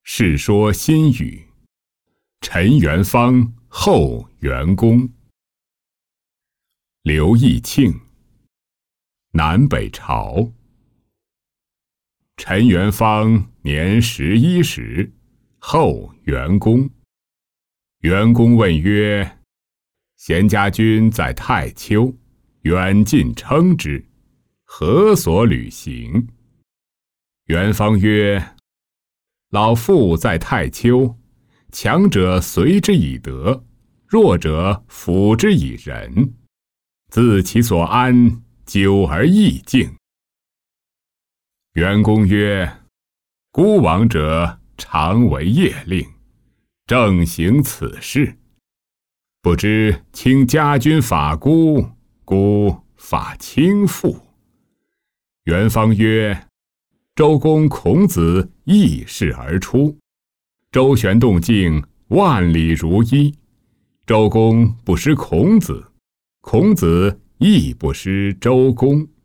世说新语，陈元芳后元公。刘义庆，南北朝。陈元芳年11时，后元公。元公问曰：贤家君在太丘，远近称之，何所旅行？元芳曰：老父在太丘，强者随之以德，弱者辅之以仁，自其所安，久而益敬。元公曰：孤往者常为业令，正行此事。不知卿家君法孤，孤法轻父。元芳曰：周公孔子异世而出，周旋动静，万里如一。周公不失孔子，孔子亦不失周公。